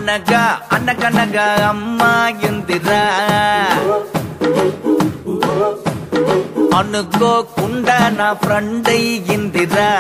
అనగా అనగనగా అమ్మాయిందిరా అనుకోకుండా నా ఫ్రెండ్ అయ్యిందిరా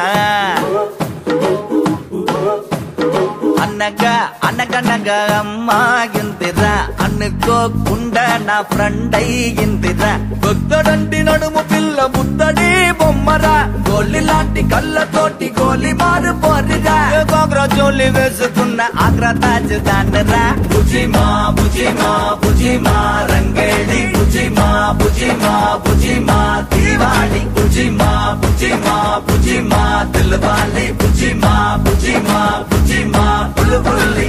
అనగా అనగనగా అమ్మాయిందిరా అనుకోకుండా నా ఫ్రెండ్ అయ్యిందిరా భక్తుడంటి నడుము పిల్ల బుద్ధడి బొమ్మరా గోలి లాంటి కళ్ళతోటి గోలి మారు పోరిరా గోగ్రా జోలి వేసుకున్న ఆగ్రా తాజ్ దానరా బుజిమా బుజిమా బుజిమా రంగేడి బుజిమా బుజిమా బుజిమా దీవాడి బుజిమా బుజిమా బుజిమా దిల్వాలి బుజిమా బుజిమా బుజిమా బుల్బుల్లి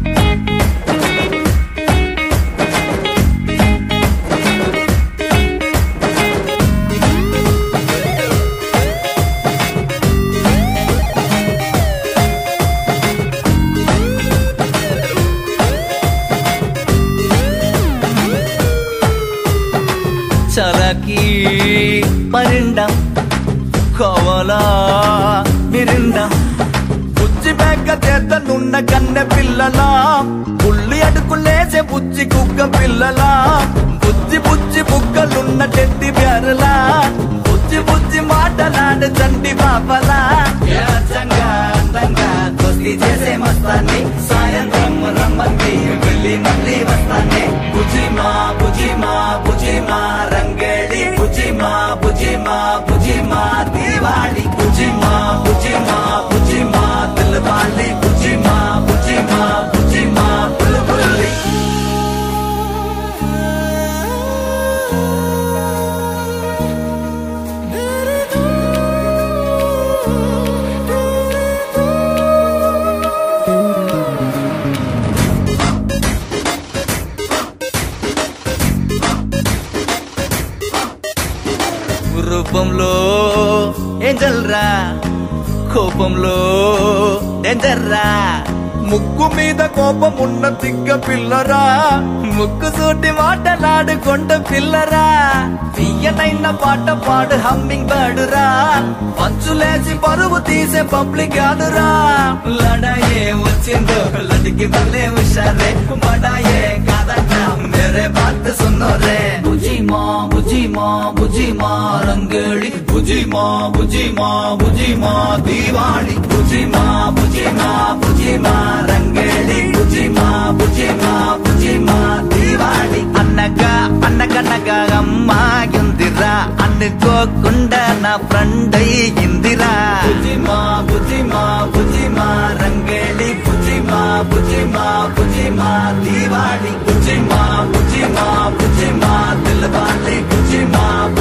చలకి మరిండం కోవలా మిరిండం బుజ్జి బెగ్గ చేతనున్న కన్నె పిల్లలా పుల్లి అడుకులేసే బుజ్జి కుక్క పిల్లలా బుజ్జి బుజ్జి బుగ్గలున్న టెడ్డి బేరలా బుజ్జి బుజ్జి మాటలాడు చంటి పాపలా అందంగా అందంగా దోస్తి చేసే మస్తాన్ని సాయంత్రం రమ్మంది వెళ్ళి మళ్ళీ వస్తాన్ని బుజిమా బుజిమా బుజిమా రంగేడి బుజిమా బుజిమా బుజిమా దీవాడి బుజిమా బుజిమా బుజిమా దిల్వాలి బుజిమా బుజిమా బుజిమా బుల్బుల్లి రూపంలో ఏంజల్రా కోపంలో డేంజర్రా ముక్కు మీద కోపం ఉన్న తిక్క పిల్లరా ముక్కు సూటి మాటలాడుకొండ పిల్లరా తీయనైన పాట పాడు హమ్మింగ్ బర్డురా పంచులేసి పరువు తీసే పబ్లిక్ కాదురా లడాయే వచ్చిందో లడికి వల్లే హుషారే మడాయే కాదట మేరే బాత్ సున్నో రే బుజిమా బుజిమా బుజిమా రంగేడి బుజిమా బుజిమా బుజిమా దీవాడి బుజిమా బుజిమా బుజిమా రంగేడి బుజిమా బుజిమా బుజిమా దీవాడి అనగా అనగనగా అమ్మాయిందిరా అనుకోకుండా నా ఫ్రెండ్ అయ్యిందిరా బుజిమా బుజిమా బుజిమా రంగేడి బుజిమా బుజిమా బుజిమా దీవాడి బుజిమా బుజిమా బుజిమా దిల్వాలి బుజిమా